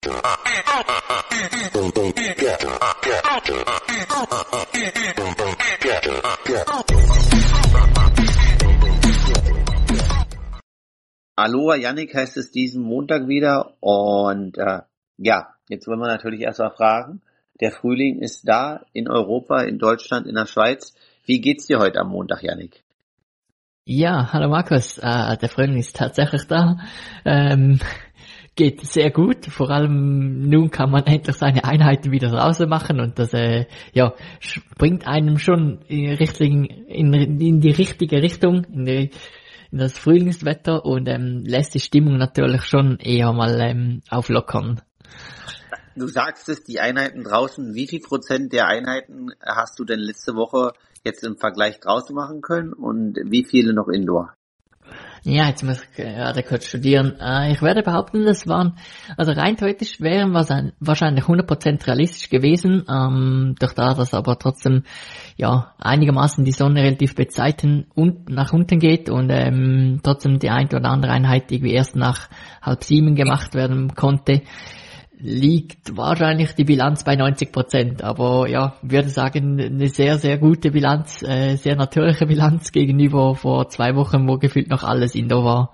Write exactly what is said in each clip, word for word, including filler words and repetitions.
Aloha Yannick heißt es diesen Montag wieder und äh, ja, jetzt wollen wir natürlich erstmal fragen, der Frühling ist da in Europa, in Deutschland, in der Schweiz. Wie geht's dir heute am Montag, Yannick? Ja, hallo Markus, äh, der Frühling ist tatsächlich da, ähm, geht sehr gut, vor allem nun kann man endlich seine Einheiten wieder draußen machen und das äh, ja bringt einem schon in, Richtung, in, in die richtige Richtung, in die in das Frühlingswetter und ähm, lässt die Stimmung natürlich schon eher mal ähm, auflockern. Du sagst es, die Einheiten draußen, wie viel Prozent der Einheiten hast du denn letzte Woche jetzt im Vergleich draußen machen können und wie viele noch indoor? Ja, jetzt muss ich gerade kurz studieren. Äh, ich werde behaupten, das waren, also rein theoretisch wären wahrscheinlich hundert Prozent realistisch gewesen, ähm, durch da, dass aber trotzdem, ja, einigermaßen die Sonne relativ bei Zeiten und nach unten geht und ähm, trotzdem die ein oder andere Einheit irgendwie erst nach halb sieben gemacht werden konnte, liegt wahrscheinlich die Bilanz bei neunzig Prozent, aber ja, würde sagen, eine sehr, sehr gute Bilanz, äh, sehr natürliche Bilanz gegenüber vor zwei Wochen, wo gefühlt noch alles indoor war.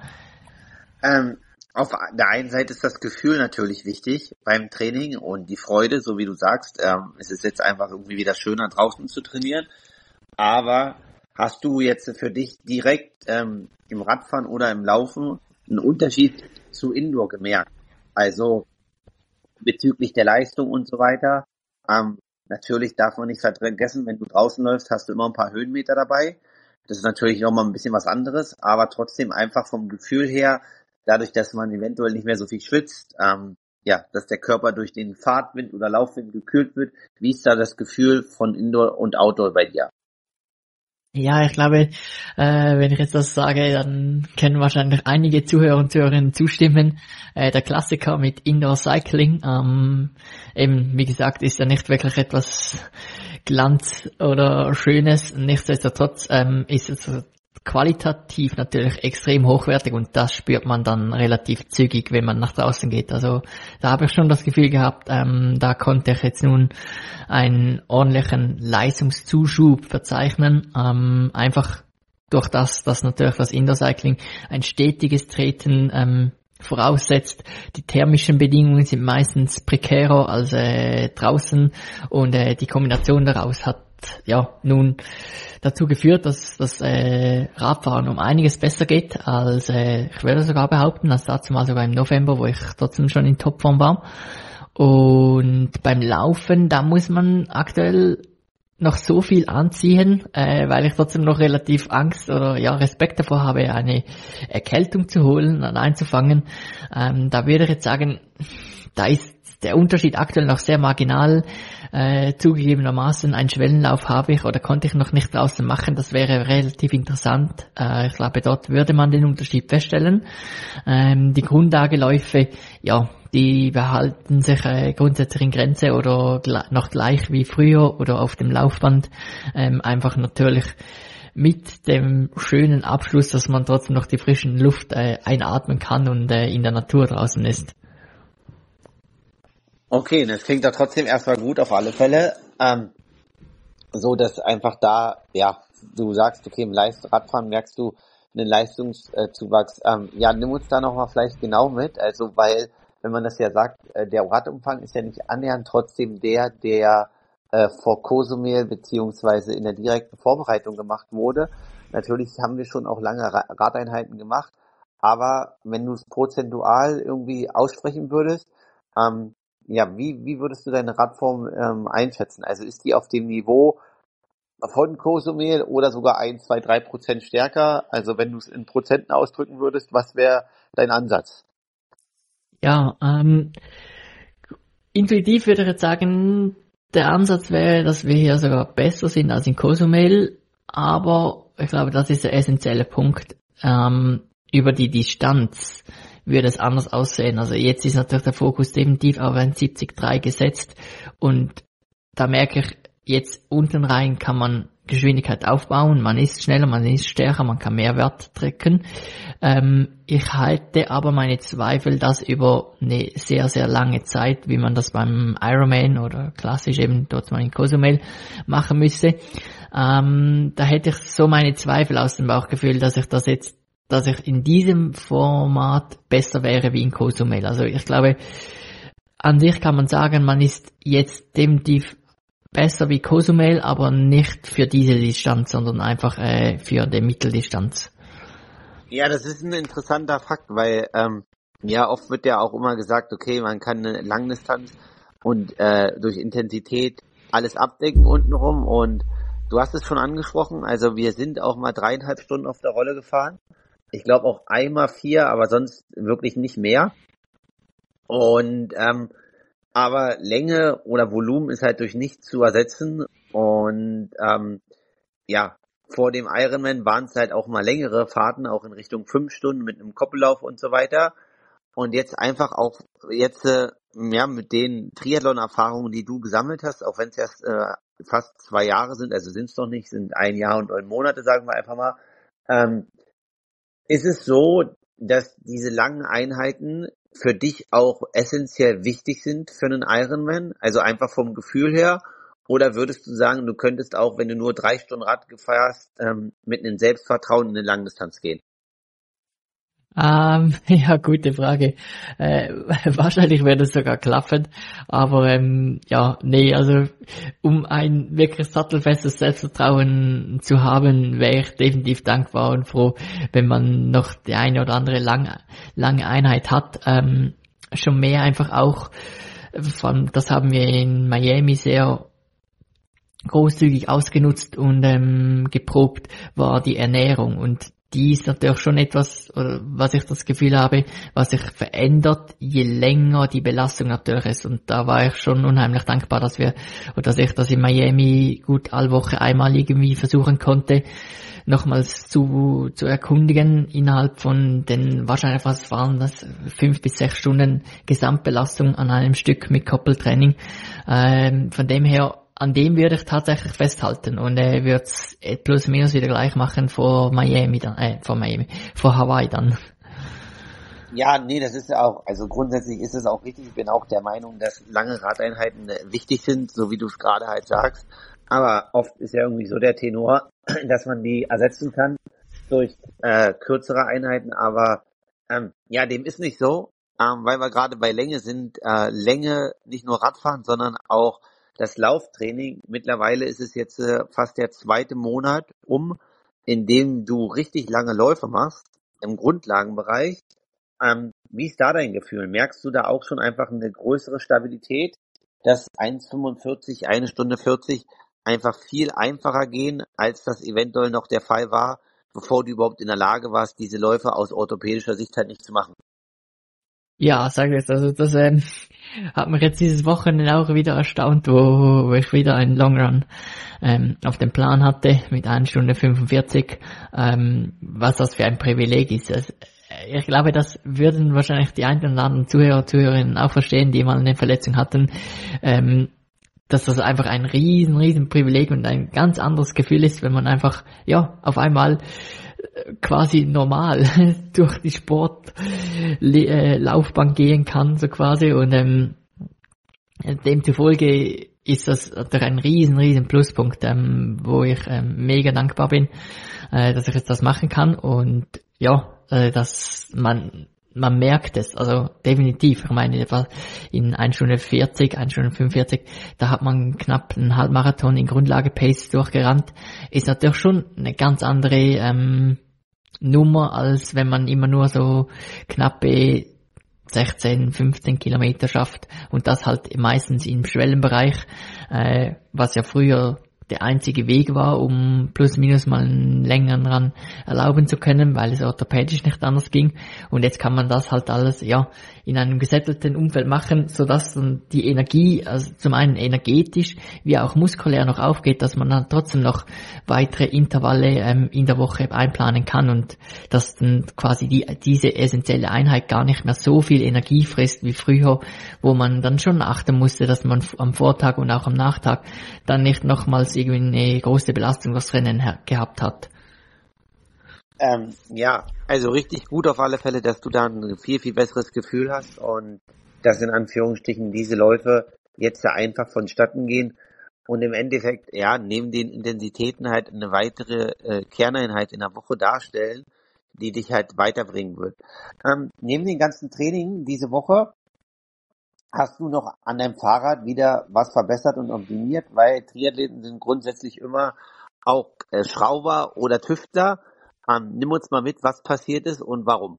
Ähm, auf der einen Seite ist das Gefühl natürlich wichtig beim Training und die Freude, so wie du sagst, ähm, es ist jetzt einfach irgendwie wieder schöner draußen zu trainieren, aber hast du jetzt für dich direkt ähm, im Radfahren oder im Laufen einen Unterschied zu Indoor gemerkt? Also bezüglich der Leistung und so weiter. Ähm, natürlich darf man nicht vergessen, wenn du draußen läufst, hast du immer ein paar Höhenmeter dabei. Das ist natürlich nochmal ein bisschen was anderes, aber trotzdem einfach vom Gefühl her, dadurch, dass man eventuell nicht mehr so viel schwitzt, ähm, ja, dass der Körper durch den Fahrtwind oder Laufwind gekühlt wird. Wie ist da das Gefühl von Indoor und Outdoor bei dir? Ja, ich glaube, äh, wenn ich jetzt das sage, dann können wahrscheinlich einige Zuhörer und Zuhörerinnen zustimmen. Äh, der Klassiker mit Indoor Cycling, ähm, eben, wie gesagt, ist ja nicht wirklich etwas Glanz oder Schönes. Nichtsdestotrotz ähm, ist es qualitativ natürlich extrem hochwertig und das spürt man dann relativ zügig, wenn man nach draußen geht. Also da habe ich schon das Gefühl gehabt, ähm, da konnte ich jetzt nun einen ordentlichen Leistungszuschub verzeichnen, ähm, einfach durch das, dass natürlich das Indoor Cycling ein stetiges Treten ähm, voraussetzt. Die thermischen Bedingungen sind meistens prekärer als äh, draußen und äh, die Kombination daraus hat ja nun dazu geführt, dass das äh, Radfahren um einiges besser geht als, äh, ich würde sogar behaupten, als dazu mal sogar im November, wo ich trotzdem schon in Topform war. Und beim Laufen, da muss man aktuell noch so viel anziehen, äh, weil ich trotzdem noch relativ Angst oder ja Respekt davor habe, eine Erkältung zu holen und einzufangen. Ähm, da würde ich jetzt sagen, da ist der Unterschied aktuell noch sehr marginal. Äh, zugegebenermaßen einen Schwellenlauf habe ich oder konnte ich noch nicht draußen machen. Das wäre relativ interessant. Äh, ich glaube, dort würde man den Unterschied feststellen. Ähm, die Grundlageläufe, ja, die behalten sich äh, grundsätzlich in Grenze oder gl- noch gleich wie früher oder auf dem Laufband. Ähm, einfach natürlich mit dem schönen Abschluss, dass man trotzdem noch die frischen Luft äh, einatmen kann und äh, in der Natur draußen ist. Okay, das klingt doch trotzdem erstmal gut auf alle Fälle. Ähm, so, dass einfach da, ja, du sagst, okay, im Leist- Radfahren merkst du einen Leistungszuwachs. Ähm, ja, nimm uns da nochmal vielleicht genau mit. Also, weil, wenn man das ja sagt, äh, der Radumfang ist ja nicht annähernd trotzdem der, der äh, vor Cozumel beziehungsweise in der direkten Vorbereitung gemacht wurde. Natürlich haben wir schon auch lange Ra- Radeinheiten gemacht, aber wenn du es prozentual irgendwie aussprechen würdest, ähm, ja, wie, wie würdest du deine Radform ähm, einschätzen? Also ist die auf dem Niveau von Cozumel oder sogar ein, zwei, drei Prozent stärker? Also wenn du es in Prozenten ausdrücken würdest, was wäre dein Ansatz? Ja, ähm, intuitiv würde ich jetzt sagen, der Ansatz wäre, dass wir hier sogar besser sind als in Cozumel, aber ich glaube, das ist der essentielle Punkt. Ähm, über die Distanz würde es anders aussehen. Also jetzt ist natürlich der Fokus definitiv auf ein siebzig Komma drei gesetzt und da merke ich, jetzt unten rein kann man Geschwindigkeit aufbauen, man ist schneller, man ist stärker, man kann mehr Wert drücken. Ähm, ich halte aber meine Zweifel, dass über eine sehr, sehr lange Zeit, wie man das beim Ironman oder klassisch eben dort mal in Cozumel machen müsste, ähm, da hätte ich so meine Zweifel aus dem Bauchgefühl, dass ich das jetzt, dass ich in diesem Format besser wäre wie in Cozumel. Also ich glaube, an sich kann man sagen, man ist jetzt definitiv besser wie Cozumel, aber nicht für diese Distanz, sondern einfach äh, für die Mitteldistanz. Ja, das ist ein interessanter Fakt, weil ähm, ja oft wird ja auch immer gesagt, okay, man kann eine Langdistanz und äh, durch Intensität alles abdecken untenrum, und du hast es schon angesprochen, also wir sind auch mal dreieinhalb Stunden auf der Rolle gefahren. Ich glaube auch einmal vier, aber sonst wirklich nicht mehr. Und ähm, aber Länge oder Volumen ist halt durch nichts zu ersetzen, und ähm, ja, vor dem Ironman waren es halt auch mal längere Fahrten, auch in Richtung fünf Stunden mit einem Koppellauf und so weiter. Und jetzt einfach auch jetzt äh, ja mit den Triathlon-Erfahrungen, die du gesammelt hast, auch wenn es erst äh, fast zwei Jahre sind, also sind es noch nicht, sind ein Jahr und neun Monate, sagen wir einfach mal, ähm, ist es so, dass diese langen Einheiten für dich auch essentiell wichtig sind für einen Ironman, also einfach vom Gefühl her? Oder würdest du sagen, du könntest auch, wenn du nur drei Stunden Rad fährst, ähm, mit einem Selbstvertrauen in eine Langdistanz gehen? Ähm, ja, gute Frage. Äh, wahrscheinlich würde es sogar klappen, aber ähm, ja, nee, also um ein wirklich sattelfestes Selbstvertrauen zu haben, wäre ich definitiv dankbar und froh, wenn man noch die eine oder andere lange, lange Einheit hat. Ähm, schon mehr einfach auch, von, das haben wir in Miami sehr großzügig ausgenutzt und ähm, geprobt, war die Ernährung, und die ist natürlich schon etwas, was ich das Gefühl habe, was sich verändert, je länger die Belastung natürlich ist. Und da war ich schon unheimlich dankbar, dass wir, oder dass ich das in Miami gut alle Woche einmal irgendwie versuchen konnte, nochmals zu, zu erkundigen innerhalb von den, wahrscheinlich was waren das, fünf bis sechs Stunden Gesamtbelastung an einem Stück mit Koppeltraining. Ähm, von dem her, an dem würde ich tatsächlich festhalten, und er äh, würde es plus minus wieder gleich machen vor Miami dann, äh, vor Miami, vor Hawaii dann. Ja, nee, das ist ja auch, also grundsätzlich ist es auch richtig. Ich bin auch der Meinung, dass lange Radeinheiten wichtig sind, so wie du es gerade halt sagst. Aber oft ist ja irgendwie so der Tenor, dass man die ersetzen kann durch äh, kürzere Einheiten. Aber ähm, ja, dem ist nicht so, ähm, weil wir gerade bei Länge sind. Äh, Länge, nicht nur Radfahren, sondern auch das Lauftraining. Mittlerweile ist es jetzt äh, fast der zweite Monat um, in dem du richtig lange Läufe machst, im Grundlagenbereich. Ähm, wie ist da dein Gefühl? Merkst du da auch schon einfach eine größere Stabilität, dass eins fünfundvierzig, eine Stunde vierzig einfach viel einfacher gehen, als das eventuell noch der Fall war, bevor du überhaupt in der Lage warst, diese Läufe aus orthopädischer Sicht halt nicht zu machen? Ja, sag jetzt, also das ähm, hat mich jetzt dieses Wochenende auch wieder erstaunt, wo, wo ich wieder einen Longrun ähm, auf dem Plan hatte mit einer Stunde fünfundvierzig, ähm, was das für ein Privileg ist. Also, ich glaube, das würden wahrscheinlich die einen oder anderen Zuhörer, Zuhörerinnen auch verstehen, die mal eine Verletzung hatten, ähm, dass das einfach ein riesen, riesen Privileg und ein ganz anderes Gefühl ist, wenn man einfach, ja, auf einmal quasi normal durch die Sportlaufbahn gehen kann, so quasi, und ähm, demzufolge ist das doch ein riesen, riesen Pluspunkt, ähm, wo ich ähm, mega dankbar bin, äh, dass ich jetzt das machen kann, und ja, äh, dass man man merkt es, also definitiv. Ich meine, in einer Stunde vierzig, einer Stunde fünfundvierzig, da hat man knapp einen Halbmarathon in Grundlage-Pace durchgerannt. Ist natürlich schon eine ganz andere ähm, Nummer, als wenn man immer nur so knappe sechzehn, fünfzehn Kilometer schafft, und das halt meistens im Schwellenbereich, äh, was ja früher der einzige Weg war, um plus minus mal einen längeren Run erlauben zu können, weil es orthopädisch nicht anders ging. Und jetzt kann man das halt alles, ja, in einem gesättelten Umfeld machen, sodass dann die Energie, also zum einen energetisch, wie auch muskulär noch aufgeht, dass man dann trotzdem noch weitere Intervalle ähm, in der Woche einplanen kann, und dass dann quasi die, diese essentielle Einheit gar nicht mehr so viel Energie frisst wie früher, wo man dann schon achten musste, dass man am Vortag und auch am Nachtag dann nicht nochmals jemals irgendwie eine große Belastung das Rennen her- gehabt hat. Ähm, ja, also richtig gut auf alle Fälle, dass du da ein viel, viel besseres Gefühl hast und dass in Anführungsstrichen diese Läufe jetzt ja einfach vonstatten gehen und im Endeffekt, ja, neben den Intensitäten halt eine weitere äh, Kerneinheit in der Woche darstellen, die dich halt weiterbringen wird. Ähm, neben den ganzen Trainingen diese Woche hast du noch an deinem Fahrrad wieder was verbessert und optimiert, weil Triathleten sind grundsätzlich immer auch äh, Schrauber oder Tüftler. Ähm, nimm uns mal mit, was passiert ist und warum.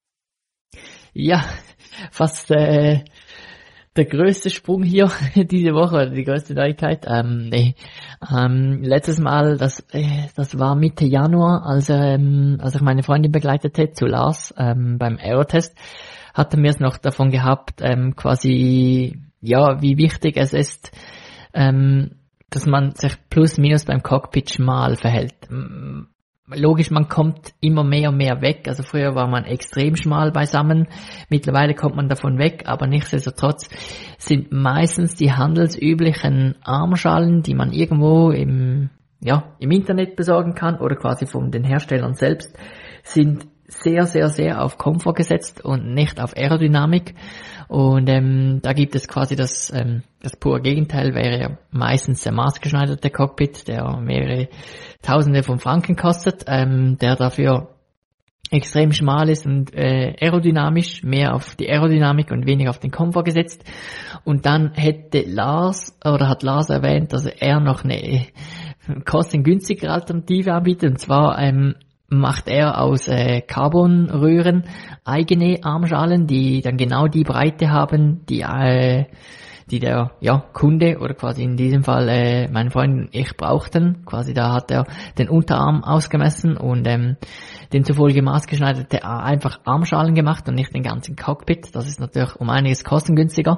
Ja, fast äh, der größte Sprung hier diese Woche, oder die größte Neuigkeit. Ähm, nee. ähm, letztes Mal, das äh, das war Mitte Januar, als, ähm, als ich meine Freundin begleitete zu Lars ähm, beim Aerotest, hatten wir es noch davon gehabt, ähm, quasi, ja, wie wichtig es ist, ähm, dass man sich plus minus beim Cockpit schmal verhält. Mm, Logisch, man kommt immer mehr und mehr weg. Also früher war man extrem schmal beisammen. Mittlerweile kommt man davon weg, aber nichtsdestotrotz sind meistens die handelsüblichen Armschalen, die man irgendwo im, ja, im Internet besorgen kann oder quasi von den Herstellern selbst, sind sehr, sehr, sehr auf Komfort gesetzt und nicht auf Aerodynamik. Und ähm, da gibt es quasi das, ähm, das pure Gegenteil, wäre ja meistens der maßgeschneiderte Cockpit, der mehrere Tausende von Franken kostet, ähm, der dafür extrem schmal ist und äh, aerodynamisch, mehr auf die Aerodynamik und weniger auf den Komfort gesetzt. Und dann hätte Lars, oder hat Lars erwähnt, dass er noch eine kostengünstigere Alternative anbietet, und zwar ähm, macht er aus äh, Carbonröhren eigene Armschalen, die dann genau die Breite haben, die äh, die der ja Kunde oder quasi in diesem Fall äh, mein Freund und ich brauchten. Quasi da hat er den Unterarm ausgemessen und ähm, demzufolge maßgeschneiderte einfach Armschalen gemacht und nicht den ganzen Cockpit. Das ist natürlich um einiges kostengünstiger.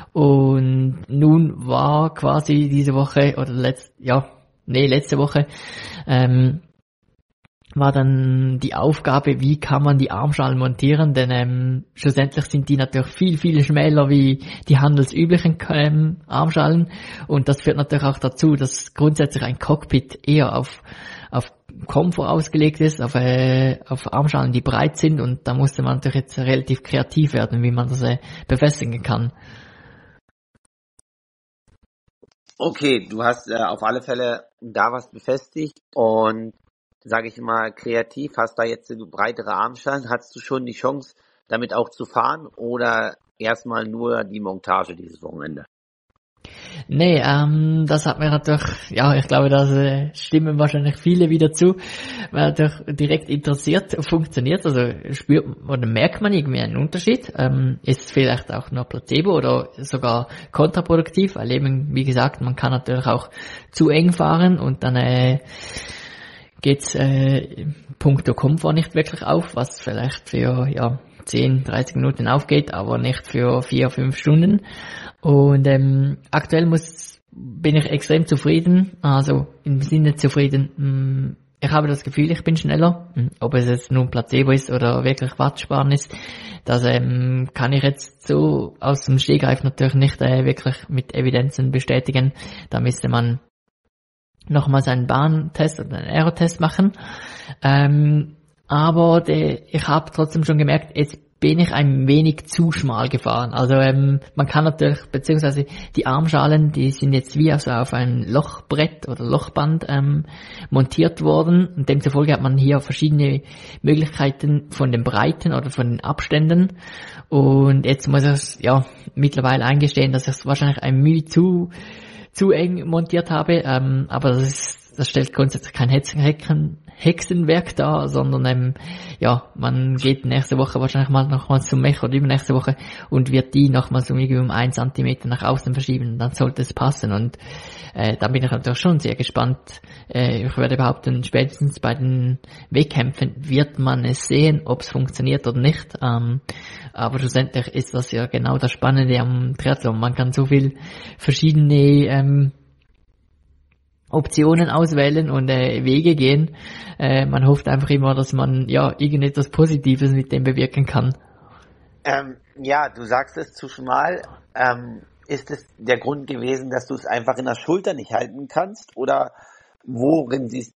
Und nun war quasi diese Woche oder letzt ja nee letzte Woche ähm, war dann die Aufgabe, wie kann man die Armschalen montieren, denn ähm, schlussendlich sind die natürlich viel, viel schmäler wie die handelsüblichen ähm, Armschalen, und das führt natürlich auch dazu, dass grundsätzlich ein Cockpit eher auf auf Komfort ausgelegt ist, auf, äh, auf Armschalen, die breit sind, und da musste man natürlich jetzt relativ kreativ werden, wie man das äh, befestigen kann. Okay, du hast äh, auf alle Fälle da was befestigt und sage ich mal, kreativ, hast da jetzt eine breitere Armschalen, hast du schon die Chance, damit auch zu fahren oder erstmal nur die Montage dieses Wochenende? Nee, ähm, das hat mir natürlich, ja, ich glaube, da äh, stimmen wahrscheinlich viele wieder zu, weil natürlich direkt interessiert, funktioniert, also spürt oder merkt man irgendwie einen Unterschied, ähm, ist vielleicht auch nur Placebo oder sogar kontraproduktiv, weil eben, wie gesagt, man kann natürlich auch zu eng fahren und dann äh, geht's äh, puncto Komfort nicht wirklich auf, was vielleicht für ja zehn, dreißig Minuten aufgeht, aber nicht für vier, fünf Stunden. Und ähm, aktuell muss bin ich extrem zufrieden, also im Sinne zufrieden, mh, ich habe das Gefühl, ich bin schneller, ob es jetzt nun Placebo ist oder wirklich Wattsparen ist, das ähm, kann ich jetzt so aus dem Stegreif natürlich nicht äh, wirklich mit Evidenzen bestätigen. Da müsste man nochmals einen Bahntest oder einen Aerotest machen. Ähm, aber de, ich habe trotzdem schon gemerkt, jetzt bin ich ein wenig zu schmal gefahren. Also ähm, man kann natürlich, beziehungsweise die Armschalen, die sind jetzt wie also auf ein Lochbrett oder Lochband ähm, montiert worden. Und demzufolge hat man hier verschiedene Möglichkeiten von den Breiten oder von den Abständen. Und jetzt muss ich ja mittlerweile eingestehen, dass ich es wahrscheinlich ein Mühe zu zu eng montiert habe, ähm, aber das ist, das stellt grundsätzlich kein Hexen, Hexenwerk dar, sondern ähm, ja, man geht nächste Woche wahrscheinlich mal nochmal zum Mech oder übernächste Woche und wird die nochmal so irgendwie um einen Zentimeter nach außen verschieben, dann sollte es passen, und äh, da bin ich natürlich schon sehr gespannt. Äh, ich würde behaupten, spätestens bei den Wettkämpfen wird man es sehen, ob es funktioniert oder nicht, ähm, aber schlussendlich ist das ja genau das Spannende am Triathlon. Man kann so viel verschiedene ähm, Optionen auswählen und äh, Wege gehen. Äh, man hofft einfach immer, dass man ja irgendetwas Positives mit dem bewirken kann. Ähm, ja, du sagst es zu schmal. Ähm, ist es der Grund gewesen, dass du es einfach in der Schulter nicht halten kannst? Oder worin siehst,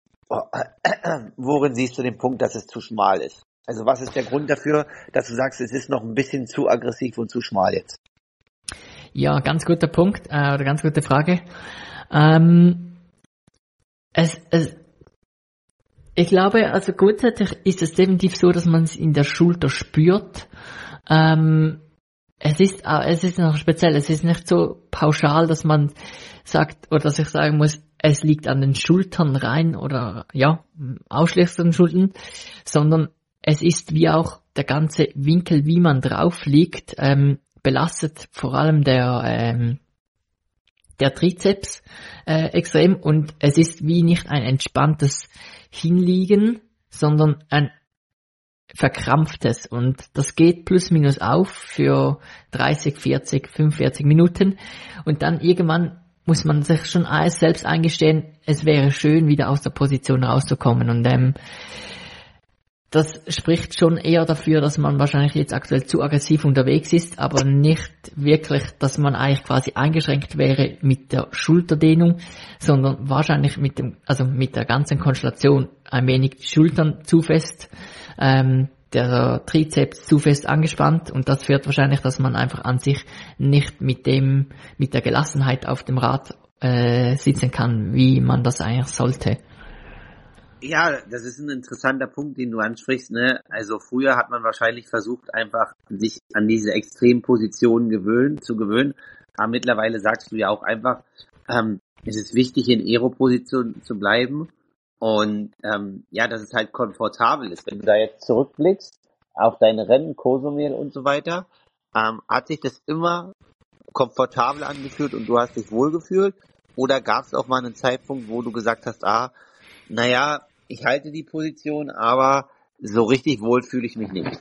worin siehst du den Punkt, dass es zu schmal ist? Also was ist der Grund dafür, dass du sagst, es ist noch ein bisschen zu aggressiv und zu schmal jetzt? Ja, ganz guter Punkt, äh, oder ganz gute Frage. Ähm, es, es, ich glaube, also grundsätzlich ist es definitiv so, dass man es in der Schulter spürt. Ähm, es ist, es ist noch speziell, es ist nicht so pauschal, dass man sagt, oder dass ich sagen muss, es liegt an den Schultern rein oder, ja, ausschließlich an den Schultern, sondern es ist wie auch der ganze Winkel, wie man drauf liegt, ähm, belastet vor allem der, ähm, der Trizeps äh, extrem und es ist wie nicht ein entspanntes Hinliegen, sondern ein verkrampftes und das geht plus minus auf für dreißig, vierzig, fünfundvierzig Minuten und dann irgendwann muss man sich schon selbst eingestehen, es wäre schön, wieder aus der Position rauszukommen und ähm, das spricht schon eher dafür, dass man wahrscheinlich jetzt aktuell zu aggressiv unterwegs ist, aber nicht wirklich, dass man eigentlich quasi eingeschränkt wäre mit der Schulterdehnung, sondern wahrscheinlich mit dem, also mit der ganzen Konstellation ein wenig die Schultern zu fest, ähm, der Trizeps zu fest angespannt und das führt wahrscheinlich, dass man einfach an sich nicht mit dem, mit der Gelassenheit auf dem Rad äh, sitzen kann, wie man das eigentlich sollte. Ja, das ist ein interessanter Punkt, den du ansprichst, ne? Also früher hat man wahrscheinlich versucht, einfach sich an diese extremen Positionen gewöhnen, zu gewöhnen. Aber mittlerweile sagst du ja auch einfach, ähm, es ist wichtig, in Aero-Position zu bleiben. Und ähm, ja, dass es halt komfortabel ist. Wenn du da jetzt zurückblickst auf deine Rennen, Cozumel und so weiter, ähm, hat sich das immer komfortabel angefühlt und du hast dich wohlgefühlt? Oder gab es auch mal einen Zeitpunkt, wo du gesagt hast, ah, naja, ich halte die Position, aber so richtig wohl fühle ich mich nicht.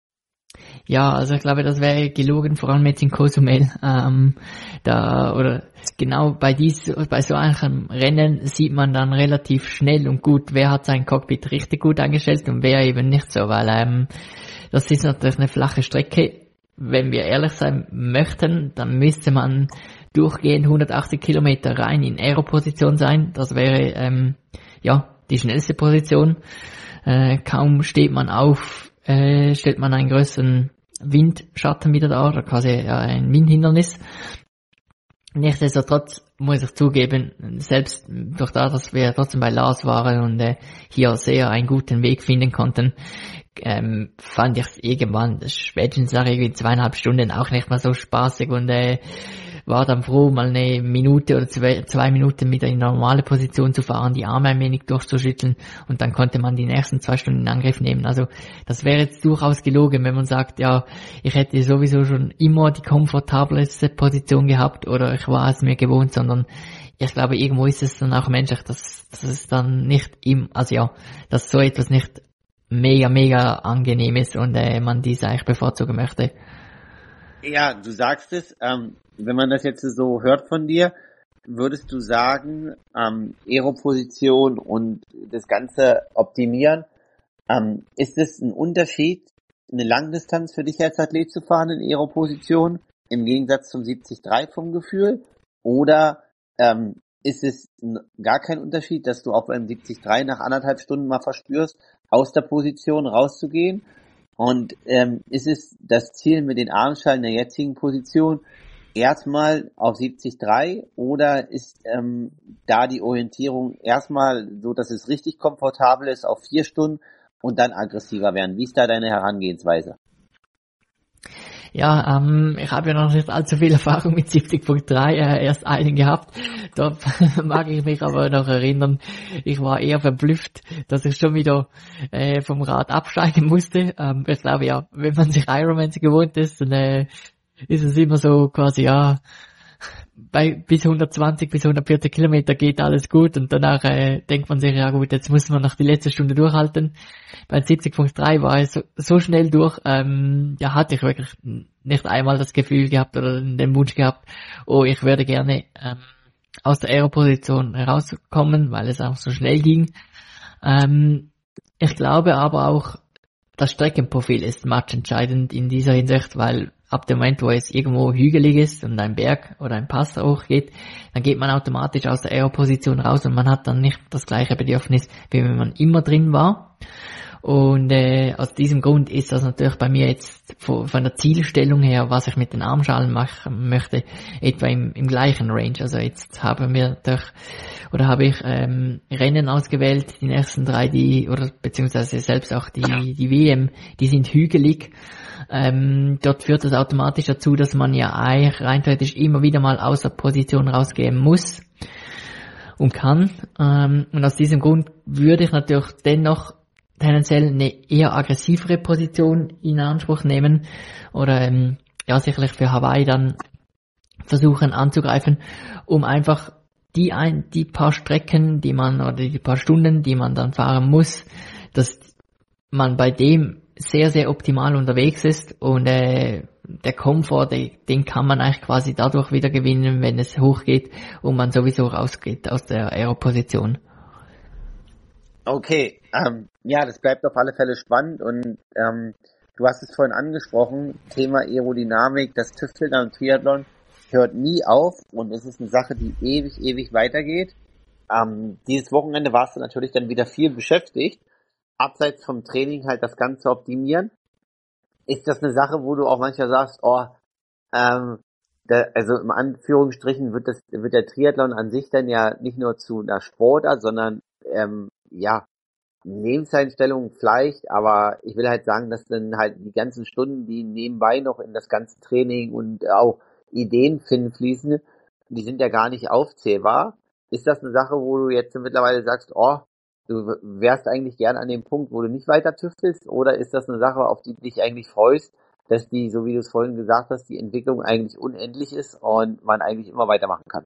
Ja, also ich glaube, das wäre gelogen, vor allem jetzt in Cozumel. Ähm, da oder genau bei dies, bei so einem Rennen sieht man dann relativ schnell und gut, wer hat sein Cockpit richtig gut eingestellt und wer eben nicht so, weil ähm, das ist natürlich eine flache Strecke. Wenn wir ehrlich sein möchten, dann müsste man durchgehend hundertachtzig Kilometer rein in Aero-Position sein. Das wäre ähm, ja die schnellste Position. Äh, kaum steht man auf, äh, stellt man einen größeren Windschatten wieder dar, oder quasi ja, ein Windhindernis. Nichtsdestotrotz muss ich zugeben, selbst durch das, dass wir trotzdem bei Lars waren und äh, hier sehr einen guten Weg finden konnten, ähm, fand ich es irgendwann, spätestens nach irgendwie zweieinhalb Stunden auch nicht mehr so spaßig und äh, war dann froh, mal eine Minute oder zwei, zwei Minuten wieder in normale Position zu fahren, die Arme ein wenig durchzuschütteln und dann konnte man die nächsten zwei Stunden in Angriff nehmen. Also das wäre jetzt durchaus gelogen, wenn man sagt, ja, ich hätte sowieso schon immer die komfortabelste Position gehabt oder ich war es mir gewohnt, sondern ich glaube, irgendwo ist es dann auch menschlich, dass, dass es dann nicht im, also ja, dass so etwas nicht mega, mega angenehm ist und äh, man dies eigentlich bevorzugen möchte. Ja, du sagst es, ähm, wenn man das jetzt so hört von dir, würdest du sagen, ähm, Aero-Position und das Ganze optimieren, ähm, ist es ein Unterschied, eine Langdistanz für dich als Athlet zu fahren in Aero-Position, im Gegensatz zum siebzig drei vom Gefühl, oder ähm, ist es n- gar kein Unterschied, dass du auch beim siebzig drei nach anderthalb Stunden mal verspürst, aus der Position rauszugehen? Und ähm, ist es das Ziel mit den Armschalen der jetzigen Position erstmal auf siebzig drei oder ist ähm, da die Orientierung erstmal so, dass es richtig komfortabel ist auf vier Stunden und dann aggressiver werden? Wie ist da deine Herangehensweise? Ja, ähm, ich habe ja noch nicht allzu viel Erfahrung mit siebzig Punkt drei, äh, erst einen gehabt. Da mag ich mich aber noch erinnern, ich war eher verblüfft, dass ich schon wieder äh, vom Rad absteigen musste. Ähm, ich glaube ja, wenn man sich Ironman gewohnt ist, dann äh, ist es immer so quasi, ja, bei bis hundertzwanzig bis hundertvierzig Kilometer geht alles gut und danach äh, denkt man sich, ja gut, jetzt muss man noch die letzte Stunde durchhalten. Bei siebzig Punkt drei war es so, so schnell durch, ähm, ja, hatte ich wirklich nicht einmal das Gefühl gehabt oder den Wunsch gehabt, oh, ich würde gerne ähm, aus der Aero-Position herauskommen, weil es auch so schnell ging. Ähm, ich glaube aber auch, das Streckenprofil ist matchentscheidend in dieser Hinsicht, weil ab dem Moment, wo es irgendwo hügelig ist und ein Berg oder ein Pass hochgeht, dann geht man automatisch aus der Aero-Position raus und man hat dann nicht das gleiche Bedürfnis, wie wenn man immer drin war. Und äh, aus diesem Grund ist das natürlich bei mir jetzt von, von der Zielstellung her, was ich mit den Armschalen machen möchte, etwa im, im gleichen Range. Also jetzt haben wir durch, oder habe ich ähm, Rennen ausgewählt, die nächsten drei, die, oder beziehungsweise selbst auch die, die W M, die sind hügelig. Ähm, dort führt das automatisch dazu, dass man ja eigentlich rein theoretisch immer wieder mal aus der Position rausgehen muss und kann. Ähm, und aus diesem Grund würde ich natürlich dennoch tendenziell eine eher aggressivere Position in Anspruch nehmen oder ähm, ja sicherlich für Hawaii dann versuchen anzugreifen, um einfach die ein die paar Strecken, die man oder die paar Stunden, die man dann fahren muss, dass man bei dem sehr sehr optimal unterwegs ist und äh, der Komfort, den kann man eigentlich quasi dadurch wieder gewinnen, wenn es hochgeht und man sowieso rausgeht aus der Aero-Position. Okay, ähm, ja, das bleibt auf alle Fälle spannend und ähm, du hast es vorhin angesprochen, Thema Aerodynamik, das Tüfteln am Triathlon hört nie auf und es ist eine Sache, die ewig, ewig weitergeht. Ähm, dieses Wochenende warst du natürlich dann wieder viel beschäftigt, abseits vom Training halt das Ganze optimieren. Ist das eine Sache, wo du auch manchmal sagst, oh, ähm, da, also im Anführungsstrichen wird das, wird der Triathlon an sich dann ja nicht nur zu einer Sportart, sondern ähm, ja, Lebenseinstellung vielleicht, aber ich will halt sagen, dass dann halt die ganzen Stunden, die nebenbei noch in das ganze Training und auch Ideen finden fließen, die sind ja gar nicht aufzählbar. Ist das eine Sache, wo du jetzt mittlerweile sagst, oh, du wärst eigentlich gern an dem Punkt, wo du nicht weiter tüftelst, oder ist das eine Sache, auf die du dich eigentlich freust, dass die, so wie du es vorhin gesagt hast, die Entwicklung eigentlich unendlich ist und man eigentlich immer weitermachen kann?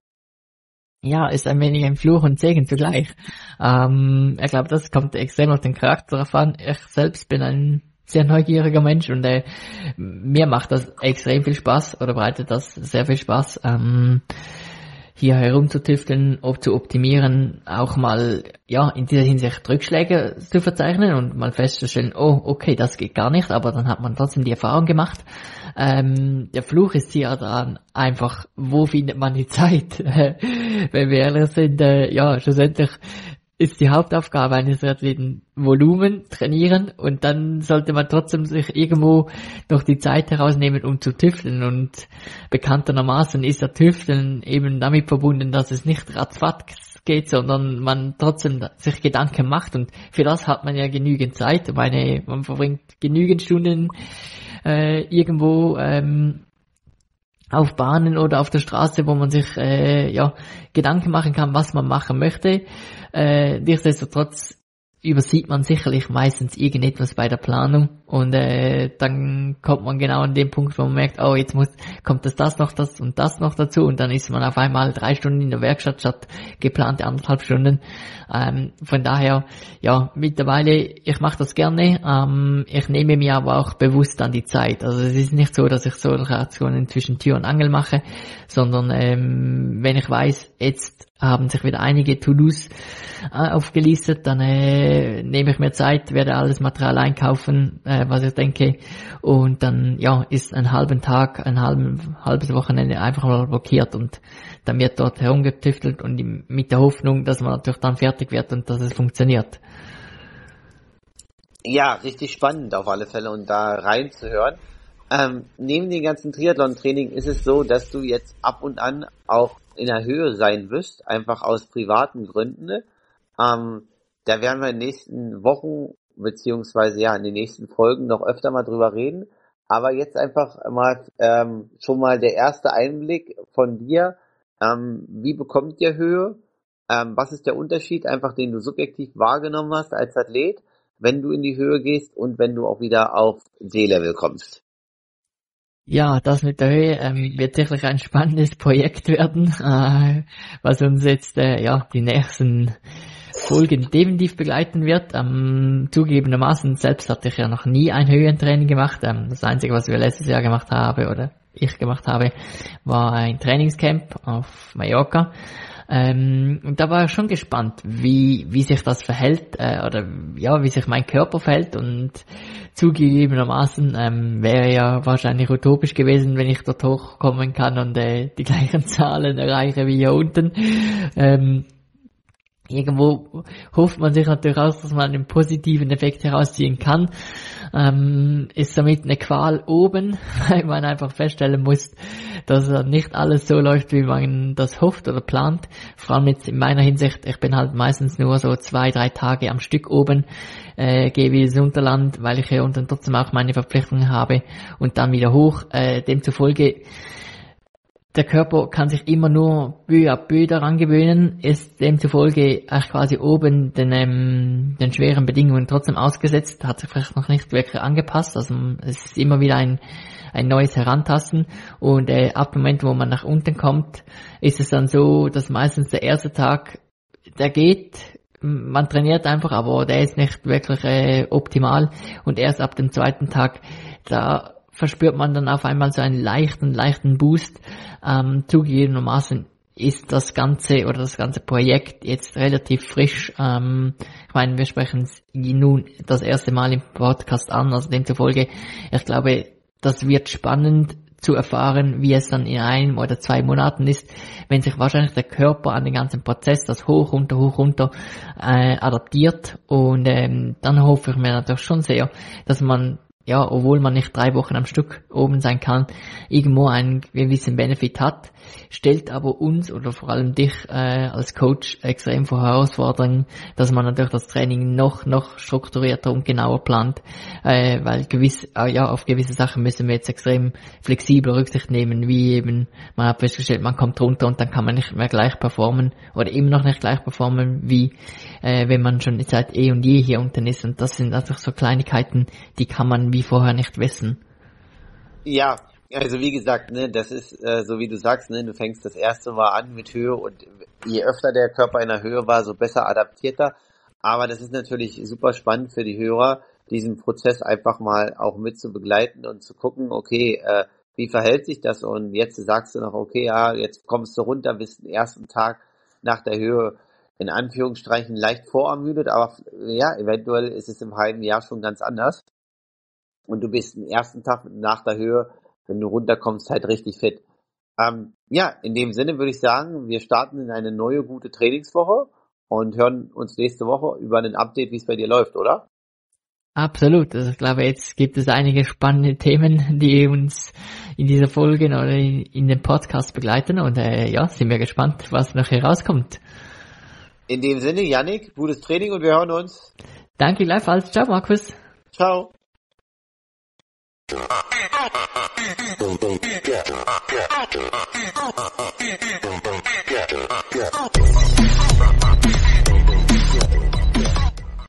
Ja, ist ein wenig ein Fluch und Segen zugleich. Ähm, ich glaube, das kommt extrem auf den Charakter drauf an. Ich selbst bin ein sehr neugieriger Mensch und äh, mir macht das extrem viel Spaß oder bereitet das sehr viel Spaß, ähm, hier herumzutüfteln, ob zu optimieren, auch mal ja in dieser Hinsicht Rückschläge zu verzeichnen und mal festzustellen, oh, okay, das geht gar nicht, aber dann hat man trotzdem die Erfahrung gemacht. Ähm, der Fluch ist hier dran einfach, wo findet man die Zeit? Wenn wir ehrlich sind, äh, ja, schlussendlich ist die Hauptaufgabe eines Athleten Volumen trainieren und dann sollte man trotzdem sich irgendwo noch die Zeit herausnehmen, um zu tüfteln, und bekanntermaßen ist der Tüfteln eben damit verbunden, dass es nicht ratzfatz geht, sondern man trotzdem sich Gedanken macht, und für das hat man ja genügend Zeit. Ich meine, man verbringt genügend Stunden äh, irgendwo ähm, auf Bahnen oder auf der Straße, wo man sich äh, ja Gedanken machen kann, was man machen möchte. Äh, nichtsdestotrotz übersieht man sicherlich meistens irgendetwas bei der Planung, und äh, dann kommt man genau an den Punkt, wo man merkt, oh, jetzt muss kommt das das noch, das und das noch dazu, und dann ist man auf einmal drei Stunden in der Werkstatt statt geplante anderthalb Stunden. Ähm, von daher, ja, mittlerweile, ich mache das gerne, ähm, ich nehme mir aber auch bewusst dann die Zeit. Also es ist nicht so, dass ich solche Aktionen zwischen Tür und Angel mache, sondern ähm, wenn ich weiß, jetzt haben sich wieder einige To-Dos äh, aufgelistet, dann äh, nehme ich mir Zeit, werde alles Material einkaufen, äh, was ich denke, und dann ja ist ein halben Tag, ein halben, halbes Wochenende einfach mal blockiert, und dann wird dort herumgetüftelt und im, mit der Hoffnung, dass man natürlich dann fertig wird und dass es funktioniert. Ja, richtig spannend auf alle Fälle, und da reinzuhören. Ähm, neben dem ganzen Triathlon-Training ist es so, dass du jetzt ab und an auch in der Höhe sein wirst, einfach aus privaten Gründen. Ähm, da werden wir in den nächsten Wochen, beziehungsweise ja in den nächsten Folgen noch öfter mal drüber reden. Aber jetzt einfach mal ähm, schon mal der erste Einblick von dir. Ähm, wie bekommt ihr Höhe? Ähm, was ist der Unterschied, einfach den du subjektiv wahrgenommen hast als Athlet, wenn du in die Höhe gehst und wenn du auch wieder auf Seelevel kommst? Ja, das mit der Höhe ähm, wird sicherlich ein spannendes Projekt werden, äh, was uns jetzt äh, ja die nächsten Folgen definitiv begleiten wird. Ähm, zugegebenermaßen, selbst hatte ich ja noch nie ein Höhentraining gemacht. Ähm, das Einzige, was wir letztes Jahr gemacht haben oder ich gemacht habe, war ein Trainingscamp auf Mallorca. Ähm, und da war ich schon gespannt, wie wie sich das verhält, äh, oder ja, wie sich mein Körper verhält, und zugegebenermaßen ähm, wäre ja wahrscheinlich utopisch gewesen, wenn ich dort hochkommen kann und äh, die gleichen Zahlen erreiche wie hier unten. Ähm, Irgendwo hofft man sich natürlich auch, dass man einen positiven Effekt herausziehen kann. Ähm, ist somit eine Qual oben, weil man einfach feststellen muss, dass nicht alles so läuft, wie man das hofft oder plant. Vor allem jetzt in meiner Hinsicht, ich bin halt meistens nur so zwei, drei Tage am Stück oben, äh, gehe wieder ins Unterland, weil ich hier unten trotzdem auch meine Verpflichtungen habe, und dann wieder hoch. Äh, demzufolge, der Körper kann sich immer nur peu à peu daran gewöhnen, ist demzufolge auch quasi oben den, ähm, den schweren Bedingungen trotzdem ausgesetzt, hat sich vielleicht noch nicht wirklich angepasst, also es ist immer wieder ein, ein neues Herantasten, und äh, ab dem Moment, wo man nach unten kommt, ist es dann so, dass meistens der erste Tag, der geht, man trainiert einfach, aber der ist nicht wirklich äh, optimal, und erst ab dem zweiten Tag, da verspürt man dann auf einmal so einen leichten, leichten Boost. Ähm, zugegebenermaßen ist das Ganze oder das ganze Projekt jetzt relativ frisch. Ähm, ich meine, wir sprechen es nun das erste Mal im Podcast an, also demzufolge, ich glaube, das wird spannend zu erfahren, wie es dann in einem oder zwei Monaten ist, wenn sich wahrscheinlich der Körper an den ganzen Prozess, das hoch, runter, hoch, runter, äh, adaptiert, und ähm, dann hoffe ich mir natürlich schon sehr, dass man, ja, obwohl man nicht drei Wochen am Stück oben sein kann, irgendwo einen gewissen Benefit hat, stellt aber uns oder vor allem dich äh, als Coach extrem vor Herausforderungen, dass man natürlich das Training noch noch strukturierter und genauer plant, äh, weil gewiss, äh, ja, auf gewisse Sachen müssen wir jetzt extrem flexibel Rücksicht nehmen, wie eben, man hat festgestellt, man kommt runter und dann kann man nicht mehr gleich performen oder immer noch nicht gleich performen, wie äh, wenn man schon seit eh und je hier unten ist, und das sind einfach so Kleinigkeiten, die kann man wie vorher nicht wissen. Ja, also wie gesagt, ne, das ist äh, so wie du sagst, ne, du fängst das erste Mal an mit Höhe, und je öfter der Körper in der Höhe war, so besser adaptierter. Aber das ist natürlich super spannend für die Hörer, diesen Prozess einfach mal auch mit zu begleiten und zu gucken, okay, äh, wie verhält sich das? Und jetzt sagst du noch, okay, ja, jetzt kommst du runter, bist den ersten Tag nach der Höhe in Anführungsstrichen leicht vorermüdet, aber ja, eventuell ist es im halben Jahr schon ganz anders. Und du bist den ersten Tag nach der Höhe, wenn du runterkommst, halt richtig fit. Ähm, ja, in dem Sinne würde ich sagen, wir starten in eine neue, gute Trainingswoche und hören uns nächste Woche über ein Update, wie es bei dir läuft, oder? Absolut. Also ich glaube, jetzt gibt es einige spannende Themen, die uns in dieser Folge oder in, in dem Podcast begleiten, und äh, ja, sind wir gespannt, was noch herauskommt. In dem Sinne, Yannick, gutes Training und wir hören uns. Danke gleichfalls. Ciao, Markus. Ciao. Boom, boom, get, get, get, boom, boom, get, get.